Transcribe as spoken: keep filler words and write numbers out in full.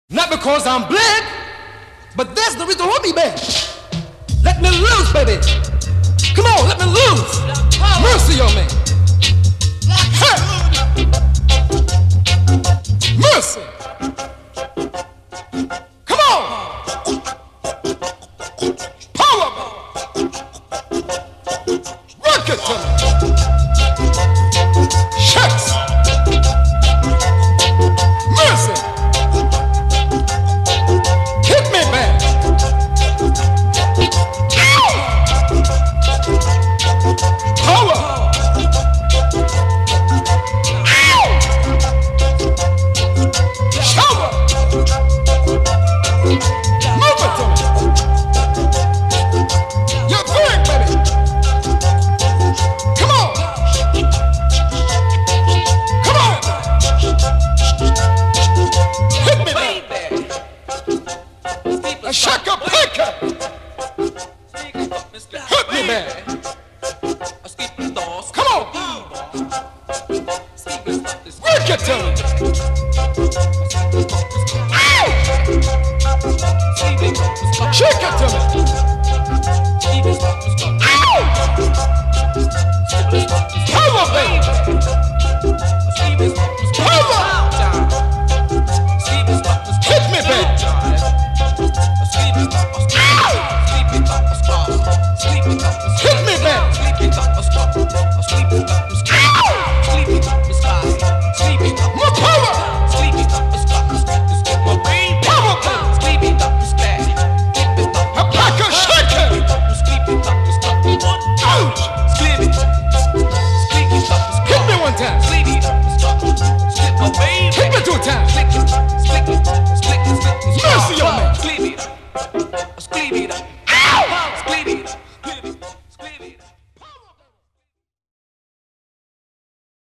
Not because I'm black, but that's the reason why me bad. Let me loose, baby. Come on, let me loose. Mercy on me. Hey. Mercy.